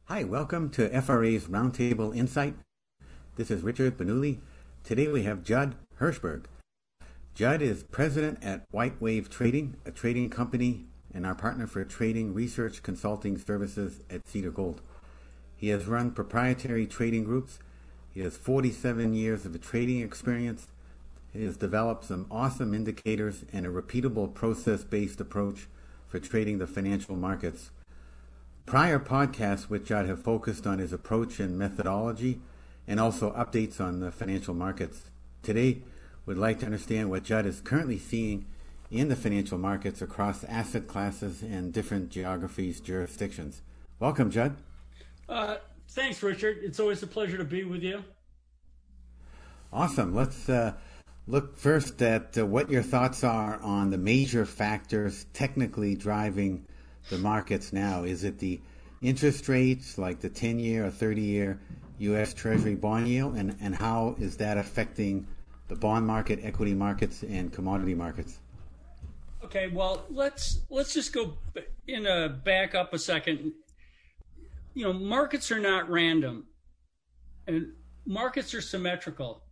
Hi, welcome to FRA's Roundtable Insight. This is Richard Benuli. Today we have Judd Hirschberg. Judd is president at White Wave Trading, a trading company and our partner for trading research consulting services at Cedar Gold. He has run proprietary trading groups. He has 47 years of trading experience. He has developed some awesome indicators and a repeatable process-based approach for trading the financial markets. Prior podcasts with Judd have focused on his approach and methodology and also updates on the financial markets. Today, we'd like to understand what Judd is currently seeing in the financial markets across asset classes and different geographies, jurisdictions. Welcome, Judd. Thanks, Richard. It's always a pleasure to be with you. Awesome. Let's look first at what your thoughts are on the major factors technically driving the markets now. Is it the interest rates, like the 10-year or 30-year U.S. Treasury bond yield, and how is that affecting the bond market, equity markets, and commodity markets? Okay, well, let's just go back up a second. You know, markets are not random, and markets are symmetrical.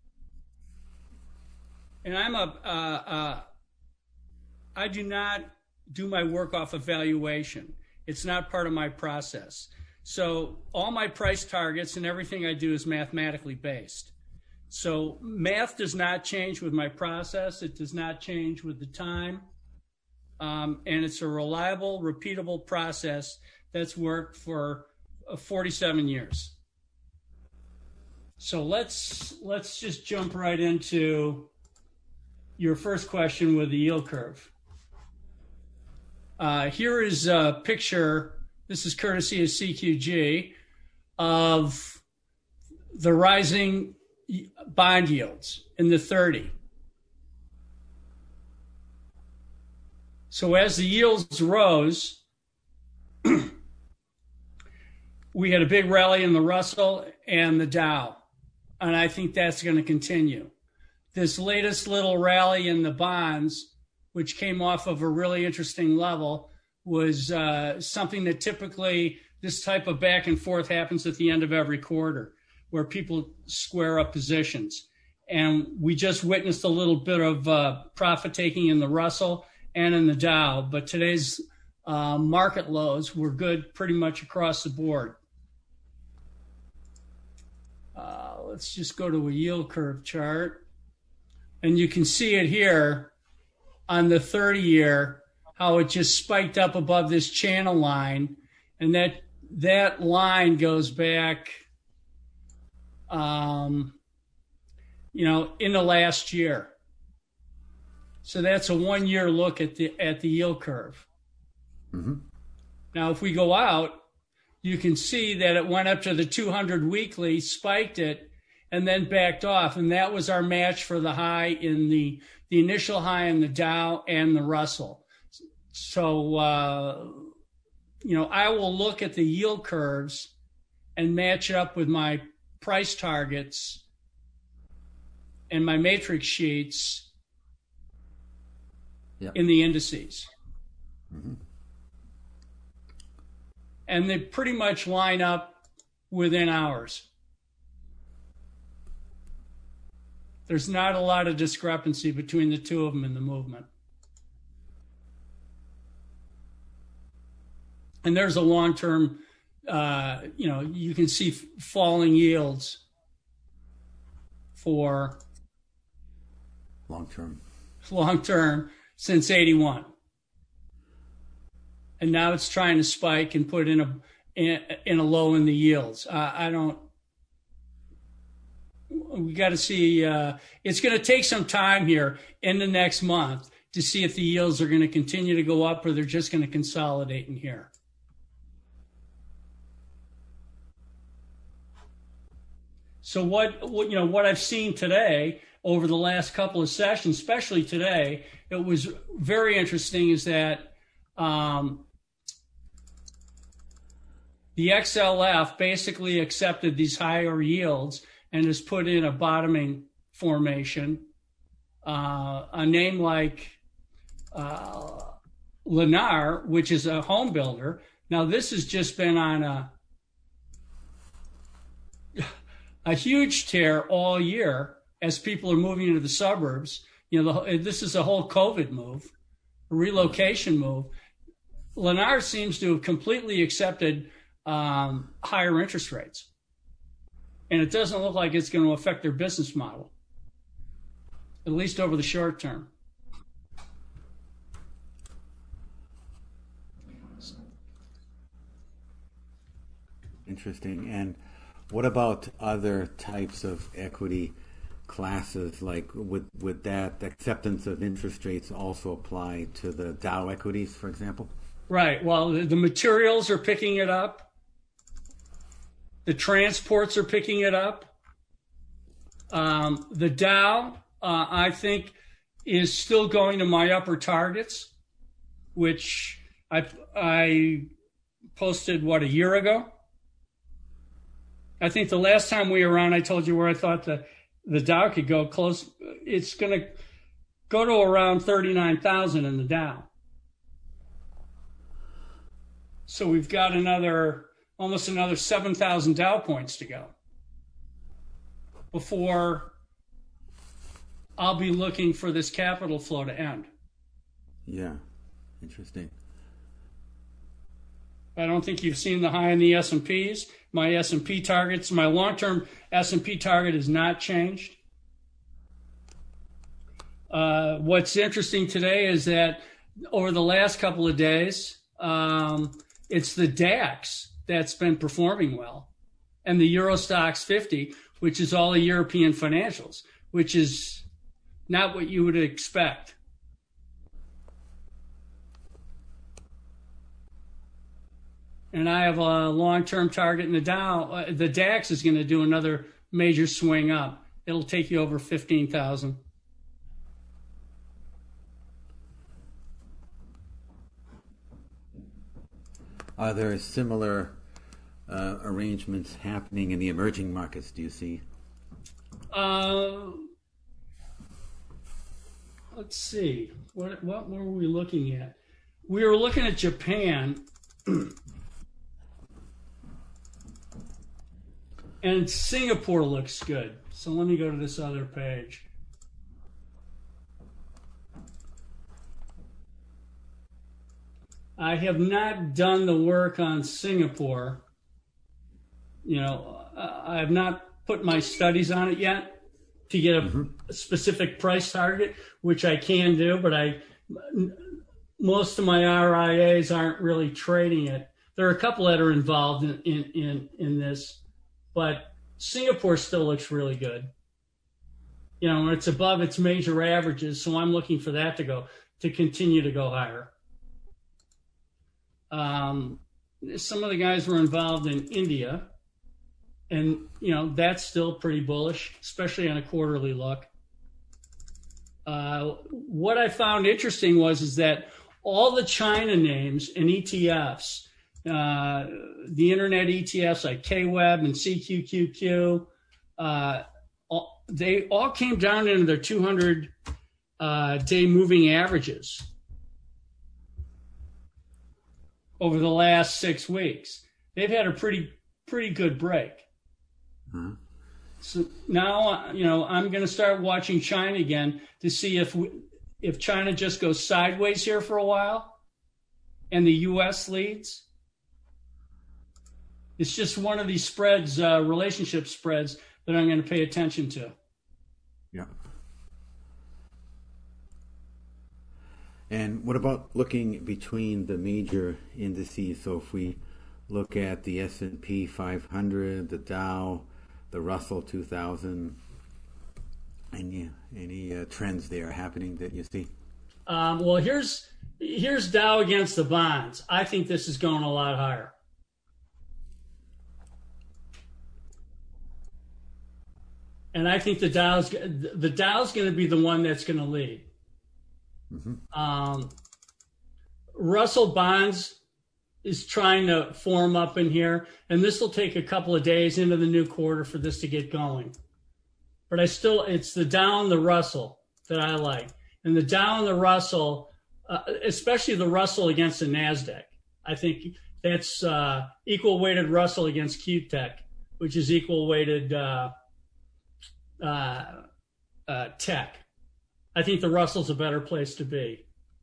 And I do not do my work off of valuation. It's not part of my process. So all my price targets and everything I do is mathematically based. So math does not change with my process. It does not change with the time. And it's a reliable, repeatable process that's worked for 47 years. So let's just jump right into your first question with the yield curve. Here is a picture, this is courtesy of CQG, of the rising bond yields in the 30. So as the yields rose, we had a big rally in the Russell and the Dow, and I think that's going to continue. This latest little rally in the bonds, which came off of a really interesting level, was something that typically this type of back and forth happens at the end of every quarter, where people square up positions. And we just witnessed a little bit of profit taking in the Russell and in the Dow, but today's market lows were good pretty much across the board. Let's just go to a yield curve chart. And you can see it here on the 30-year, how it just spiked up above this channel line. And that line goes back, in the last year. So that's a 1-year look at the yield curve. Mm-hmm. Now, if we go out, you can see that it went up to the 200 weekly, spiked it, and then backed off. And that was our match for the high in the initial high in the Dow and the Russell. So, I will look at the yield curves and match it up with my price targets and my matrix sheets in the indices. Mm-hmm. And they pretty much line up within hours. There's not a lot of discrepancy between the two of them in the movement. And there's a long-term, you can see falling yields for long-term since 81. And now it's trying to spike and put in a low in the yields. We got to see, it's going to take some time here in the next month to see if the yields are going to continue to go up or they're just going to consolidate in here. So what I've seen today over the last couple of sessions, especially today, it was very interesting, is that the XLF basically accepted these higher yields and has put in a bottoming formation. A name like Lennar, which is a home builder. Now, this has just been on a huge tear all year as people are moving into the suburbs. This is a whole COVID move, a relocation move. Lennar seems to have completely accepted higher interest rates. And it doesn't look like it's going to affect their business model, at least over the short term. Interesting. And what about other types of equity classes? Like would that acceptance of interest rates also apply to the Dow equities, for example? Right. Well, the materials are picking it up. The transports are picking it up. The Dow, I think, is still going to my upper targets, which I posted, a year ago? I think the last time we were on, I told you where I thought the Dow could go close. It's going to go to around 39,000 in the Dow. So we've got almost another 7,000 Dow points to go before I'll be looking for this capital flow to end. Yeah, interesting. I don't think you've seen the high in the S&Ps. My S&P targets, my long-term S&P target has not changed. What's interesting today is that over the last couple of days, it's the DAX that's been performing well, and the Eurostoxx 50, which is all the European financials, which is not what you would expect. And I have a long-term target in the Dow. The DAX is going to do another major swing up. It'll take you over 15,000. Are there similar arrangements happening in the emerging markets, do you see? Let's see. What were we looking at? We were looking at Japan. And Singapore looks good. So let me go to this other page. I have not done the work on Singapore. I have not put my studies on it yet to get a specific price target, which I can do, but most of my RIAs aren't really trading it. There are a couple that are involved in this, but Singapore still looks really good. It's above its major averages, so I'm looking for that to continue to go higher. Some of the guys were involved in India, and that's still pretty bullish, especially on a quarterly look. What I found interesting is that all the China names and ETFs, the internet ETFs like KWEB and CQQQ, they all came down into their 200-day moving averages over the last 6 weeks. They've had a pretty good break. Mm-hmm. So now, I'm going to start watching China again to see if China just goes sideways here for a while and the U.S. leads. It's just one of these spreads, relationship spreads, that I'm going to pay attention to. Yeah. And what about looking between the major indices? So if we look at the S&P 500, the Dow, the Russell 2000, any trends there happening that you see? Well, here's Dow against the bonds. I think this is going a lot higher. And I think the Dow's going to be the one that's going to lead. Mm-hmm. Russell Bonds is trying to form up in here, and this will take a couple of days into the new quarter for this to get going. But it's the Dow and the Russell that I like. And the Dow and the Russell, especially the Russell against the NASDAQ. I think that's equal weighted Russell against QTech. which is equal weighted tech. I think the Russell's a better place to be.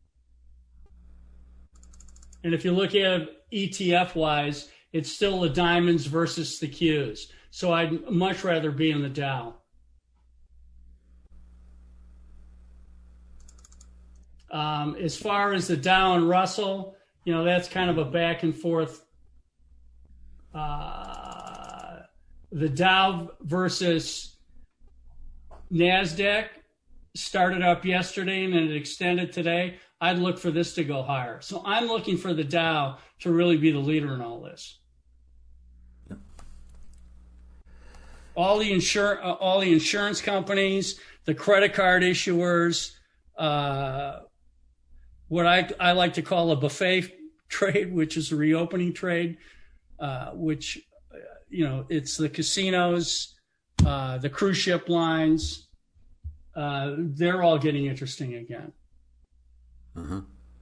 And if you look at ETF-wise, it's still the diamonds versus the Qs. So I'd much rather be in the Dow. As far as the Dow and Russell, that's kind of a back and forth. The Dow versus NASDAQ started up yesterday and it extended today. I'd look for this to go higher. So I'm looking for the Dow to really be the leader in all this. Yep. All the insurance companies, the credit card issuers, what I like to call a buffet trade, which is a reopening trade, which, it's the casinos, the cruise ship lines, they're all getting interesting again. Uh-huh.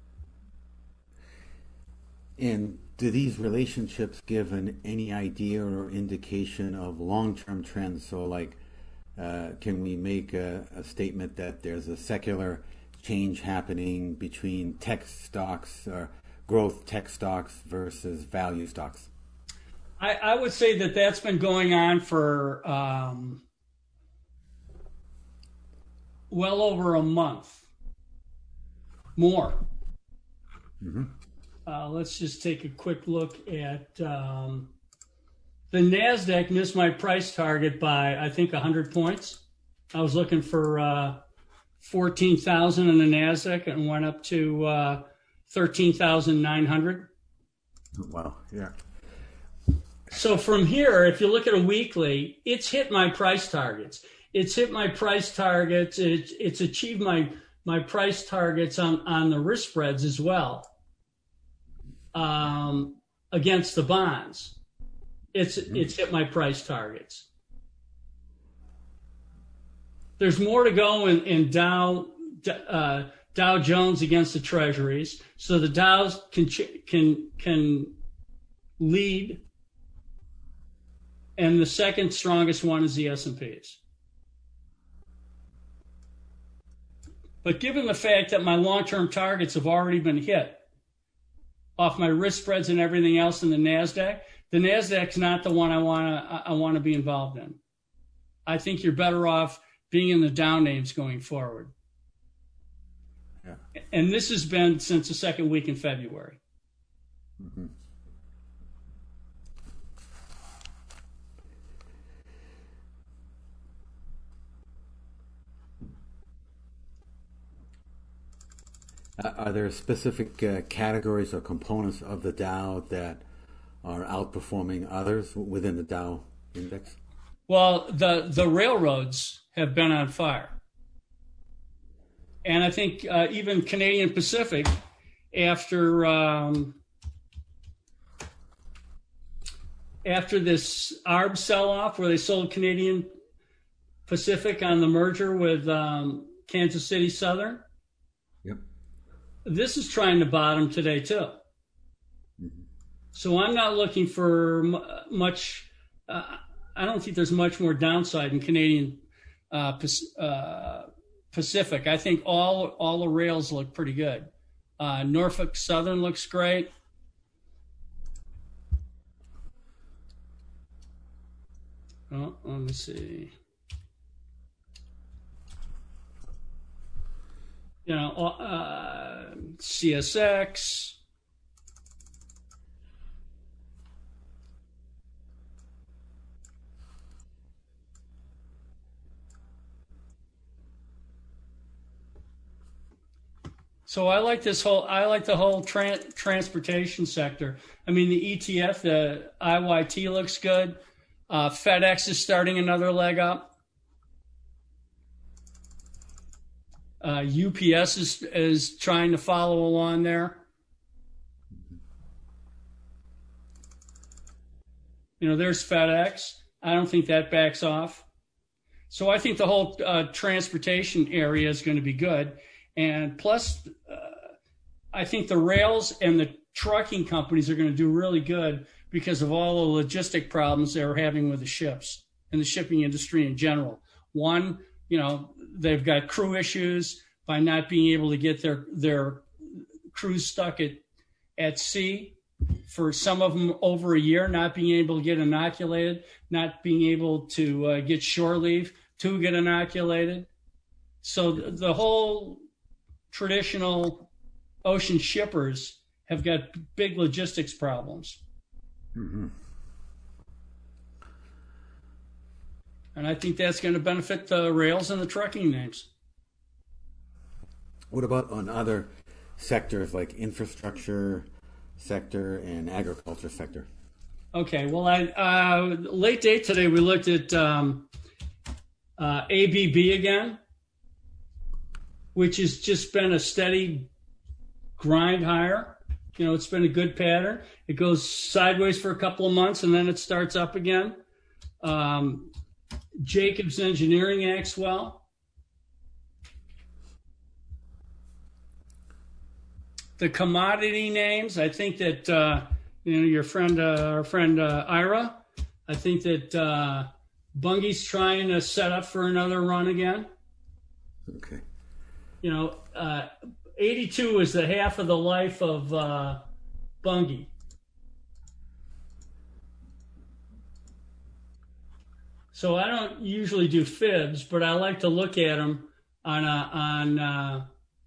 And do these relationships give any idea or indication of long-term trends? So, can we make a statement that there's a secular change happening between tech stocks or growth tech stocks versus value stocks? I would say that that's been going on for well over a month. More. Mm-hmm. Let's just take a quick look at the NASDAQ missed my price target by, I think, 100 points. I was looking for 14,000 in the NASDAQ and went up to 13,900. Wow, yeah. So from here, if you look at a weekly, it's hit my price targets. It's hit my price targets. It's achieved my price targets on the risk spreads as well against the bonds. It's hit my price targets. There's more to go in Dow Jones against the Treasuries. So the Dows can lead, and the second strongest one is the S&Ps. But given the fact that my long-term targets have already been hit off my risk spreads and everything else in the NASDAQ's not the one I want to be involved in. I think you're better off being in the Dow names going forward. Yeah. And this has been since the second week in February. Mm-hmm. Are there specific categories or components of the Dow that are outperforming others within the Dow index? Well, the railroads have been on fire. And I think even Canadian Pacific, after this ARB sell-off where they sold Canadian Pacific on the merger with Kansas City Southern, yep. This is trying to bottom today too. Mm-hmm. So I'm not looking for much. I don't think there's much more downside in Canadian Pacific. I think all the rails look pretty good. Norfolk Southern looks great. Oh, let me see. CSX. So I like the whole transportation sector. I mean, the ETF, the IYT looks good. FedEx is starting another leg up. UPS is trying to follow along there. There's FedEx. I don't think that backs off. So I think the whole transportation area is going to be good. And plus, I think the rails and the trucking companies are going to do really good because of all the logistic problems they're having with the ships and the shipping industry in general. One, they've got crew issues by not being able to get their crews stuck at sea for some of them over a year, not being able to get inoculated, not being able to get shore leave to get inoculated. So the whole traditional ocean shippers have got big logistics problems. Mm-hmm. And I think that's going to benefit the rails and the trucking names. What about on other sectors like infrastructure sector and agriculture sector? Okay, well, late date today we looked at ABB again, which has just been a steady grind higher. It's been a good pattern. It goes sideways for a couple of months and then it starts up again. Jacobs Engineering acts well. The commodity names, I think that our friend Ira, I think that Bunge's trying to set up for another run again. Okay. 82 is the half of the life of Bunge. So I don't usually do fibs, but I like to look at them on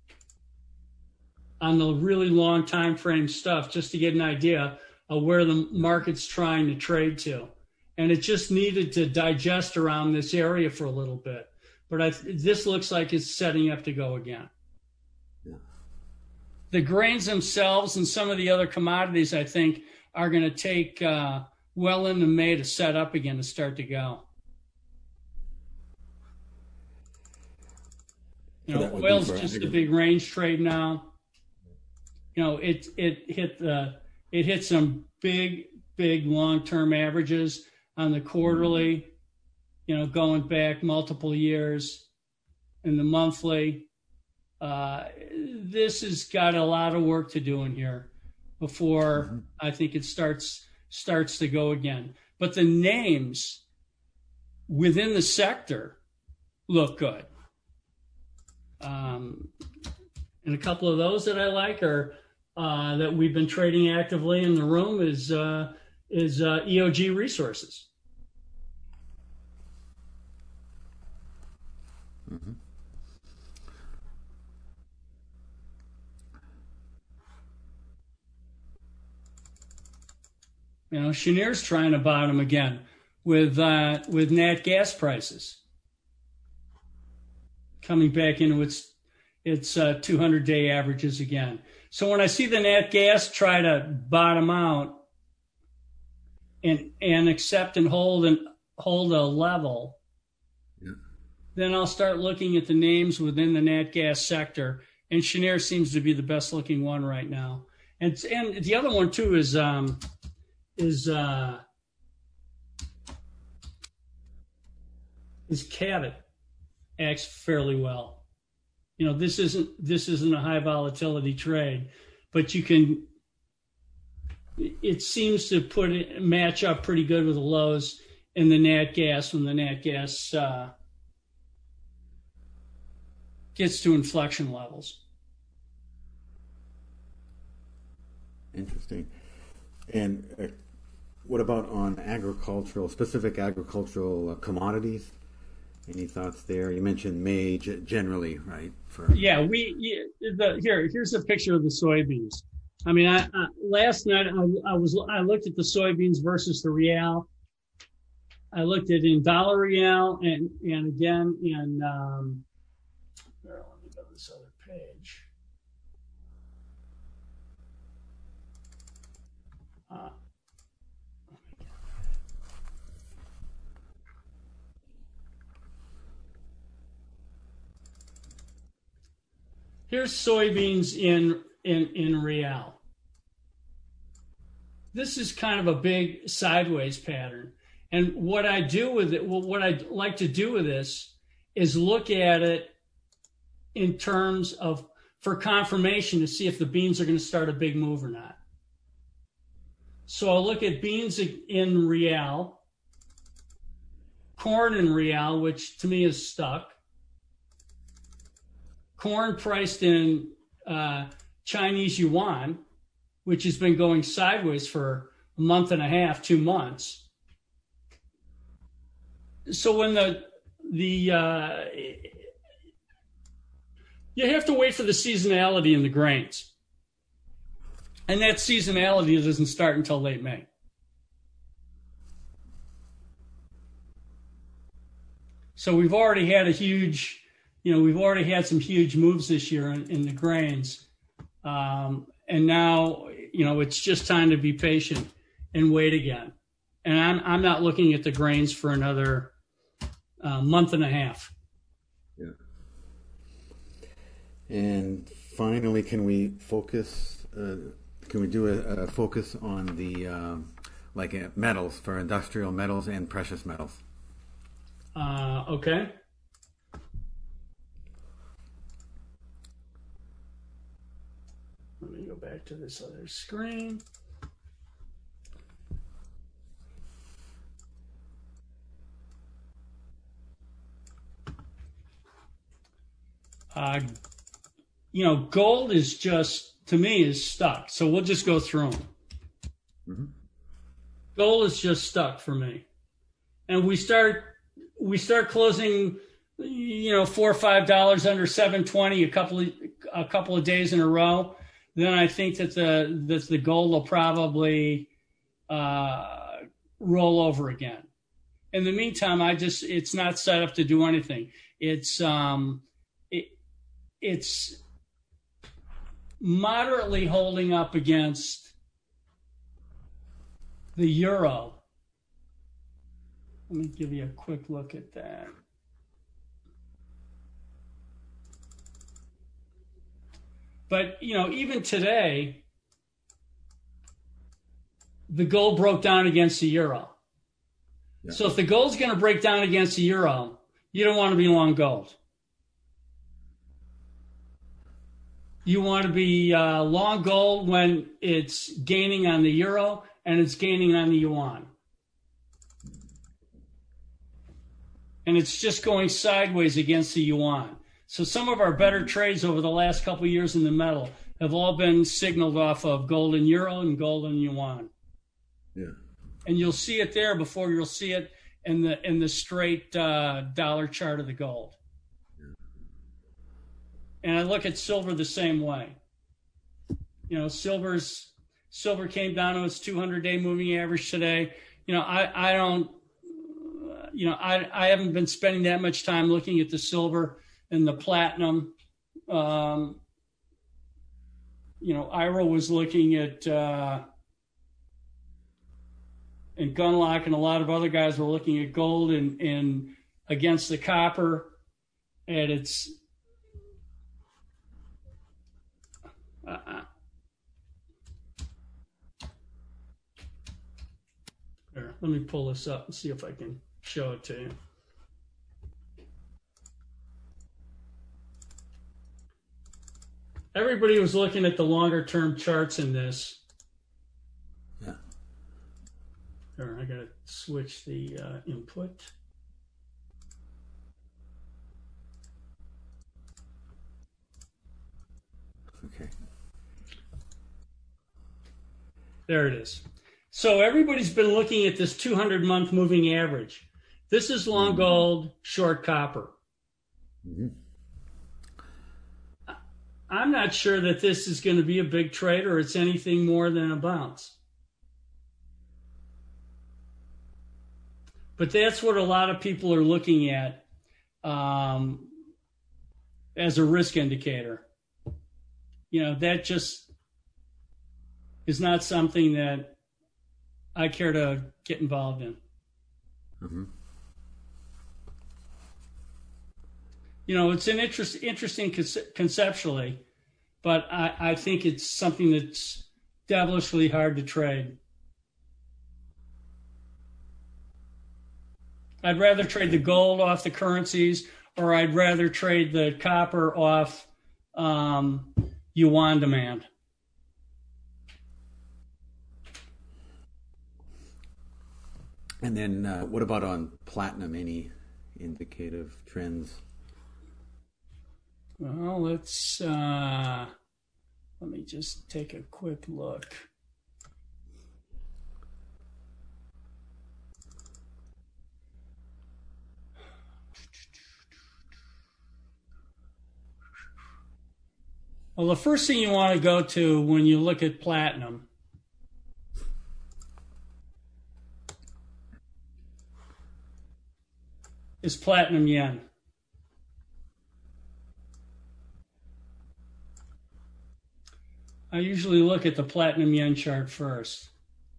the really long time frame stuff just to get an idea of where the market's trying to trade to. And it just needed to digest around this area for a little bit. But this looks like it's setting up to go again. Yeah. The grains themselves and some of the other commodities, I think, are going to take well into May to set up again to start to go. Oil's just a big range trade now. It hit some big long-term averages on the quarterly, going back multiple years, and the monthly. This has got a lot of work to do in here before I think it starts to go again. But the names within the sector look good. And a couple of those that I like are that we've been trading actively in the room is EOG Resources. Mm-hmm. Cheniere's trying to bottom again with nat gas prices coming back into its 200-day averages again. So when I see the nat gas try to bottom out and accept and hold a level, yeah, then I'll start looking at the names within the nat gas sector. And Cheniere seems to be the best looking one right now. And the other one too is Cabot acts fairly well. This isn't a high volatility trade, but it seems to match up pretty good with the lows in the nat gas when the nat gas gets to inflection levels. Interesting. And what about on specific agricultural commodities? Any thoughts there? You mentioned May generally, right? Here's a picture of the soybeans. I mean, last night I looked at the soybeans versus the real. I looked at in dollar real and again in. Let me go to this other page. Here's soybeans in real. This is kind of a big sideways pattern. And what I do with it, what I'd like to do with this is look at it in terms of for confirmation to see if the beans are going to start a big move or not. So I'll look at beans in real, corn in real, which to me is stuck, corn priced in Chinese yuan, which has been going sideways for a month and a half, 2 months. So when you have to wait for the seasonality in the grains. And that seasonality doesn't start until late May. So we've already had we've already had some huge moves this year in the grains. And now, it's just time to be patient and wait again. And I'm not looking at the grains for another month and a half. Yeah. And finally, can we focus? Can we do a focus on the metals, for industrial metals and precious metals? Okay. Let me go back to this other screen. Gold is just, to me, is stuck. So we'll just go through them. Mm-hmm. Gold is just stuck for me. And we start closing, $4 or $5 under 720 a couple of days in a row. Then I think that the gold will probably roll over again. In the meantime, it's not set up to do anything. It's moderately holding up against the euro. Let me give you a quick look at that. But, even today, the gold broke down against the euro. Yeah. So if the gold's going to break down against the euro, you don't want to be long gold. You want to be long gold when it's gaining on the euro and it's gaining on the yuan. And it's just going sideways against the yuan. So some of our better trades over the last couple of years in the metal have all been signaled off of gold and euro and gold and yuan. Yeah. And you'll see it there before you'll see it in the straight dollar chart of the gold. Yeah. And I look at silver the same way. Silver came down to its 200-day moving average today. I haven't been spending that much time looking at the silver and the platinum. Ira was looking at, and Gunlock and a lot of other guys were looking at gold and against the copper. And it's, here, let me pull this up and see if I can show it to you. Everybody was looking at the longer term charts in this. Yeah. Here, I got to switch the input. Okay. There it is. So everybody's been looking at this 200-month moving average. This is long gold, short copper. Mm-hmm. I'm not sure that this is going to be a big trade or it's anything more than a bounce. But that's what a lot of people are looking at as a risk indicator. That just is not something that I care to get involved in. Mm-hmm. It's an interesting conceptually, but I think it's something that's devilishly hard to trade. I'd rather trade the gold off the currencies, or I'd rather trade the copper off yuan demand. And then what about on platinum? Any indicative trends? Well, let me just take a quick look. Well, the first thing you want to go to when you look at platinum is platinum yen. I usually look at the platinum yen chart first.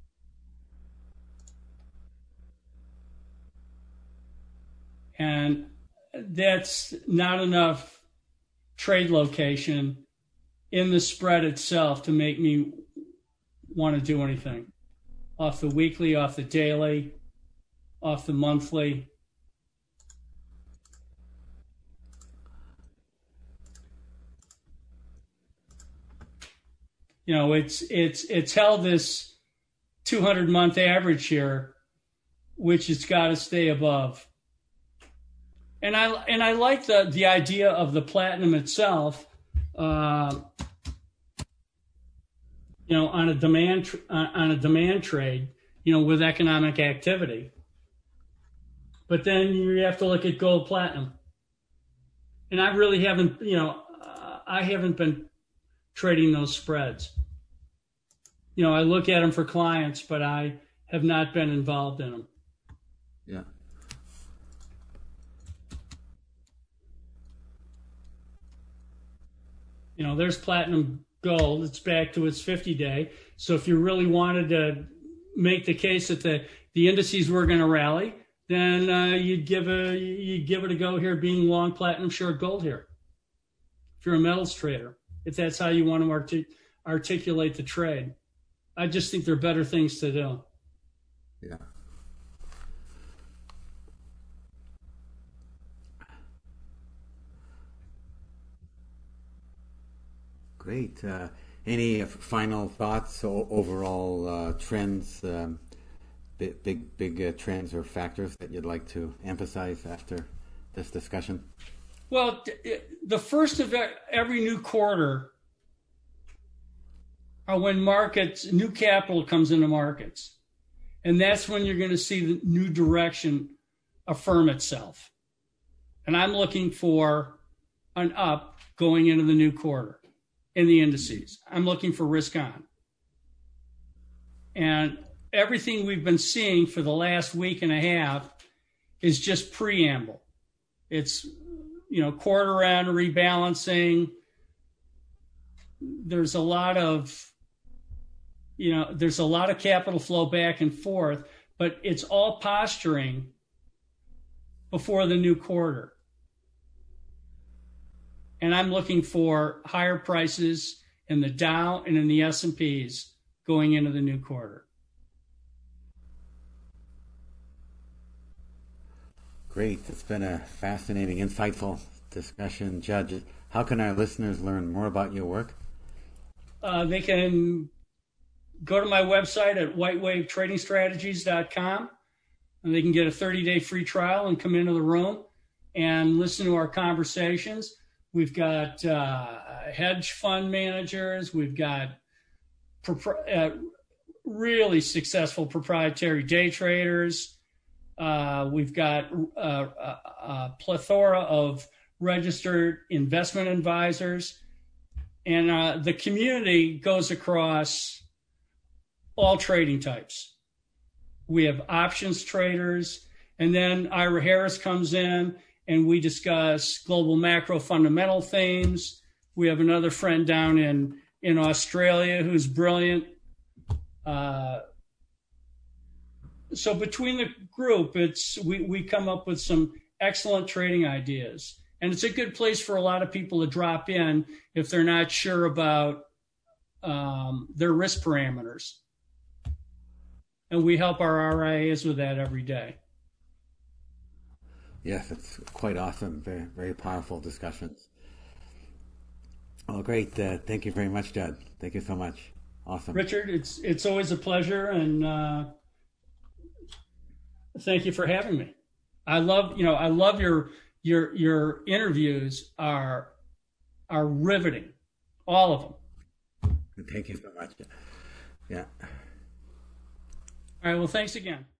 And that's not enough trade location in the spread itself to make me want to do anything. Off the weekly, off the daily, off the monthly. You know, it's held this 200-month average here, which it's got to stay above. And I like the idea of the platinum itself. You know, on a demand trade, you know, with economic activity. But then you have to look at gold platinum. And I really haven't, you know, I haven't been trading those spreads. You know, I look at them for clients, but I have not been involved in them. Yeah. You know, there's platinum gold. It's back to its 50-day. So if you really wanted to make the case that the indices were going to rally, then you'd give it a go here, being long platinum, short gold here. If you're a metals trader, if that's how you want to articulate the trade, I just think there are better things to do. Yeah. Great. Any final thoughts? Overall trends, big trends or factors that you'd like to emphasize after this discussion? Well, the first of every new quarter are when new capital comes into markets. And that's when you're going to see the new direction affirm itself. And I'm looking for an up going into the new quarter in the indices. I'm looking for risk on. And everything we've been seeing for the last week and a half is just preamble. It's, you know, quarter end rebalancing. There's a lot of capital flow back and forth, but it's all posturing before the new quarter. And I'm looking for higher prices in the Dow and in the S&Ps going into the new quarter. Great. It's been a fascinating, insightful discussion. Judd, how can our listeners learn more about your work? They can go to my website at whitewavetradingstrategies.com, and they can get a 30-day free trial and come into the room and listen to our conversations. We've got hedge fund managers. We've got really successful proprietary day traders. We've got a plethora of registered investment advisors. And the community goes across all trading types. We have options traders, and then Ira Harris comes in and we discuss global macro fundamental themes. We have another friend down in Australia who's brilliant. So between the group, we come up with some excellent trading ideas. And it's a good place for a lot of people to drop in if they're not sure about their risk parameters. And we help our RIAs with that every day. Yes, it's quite awesome. Very, very powerful discussions. Oh, great. Thank you very much, Judd. Thank you so much. Awesome. Richard, it's always a pleasure. And Thank you for having me. I love your interviews are riveting, all of them. Thank you so much. Yeah. All right. Well, thanks again.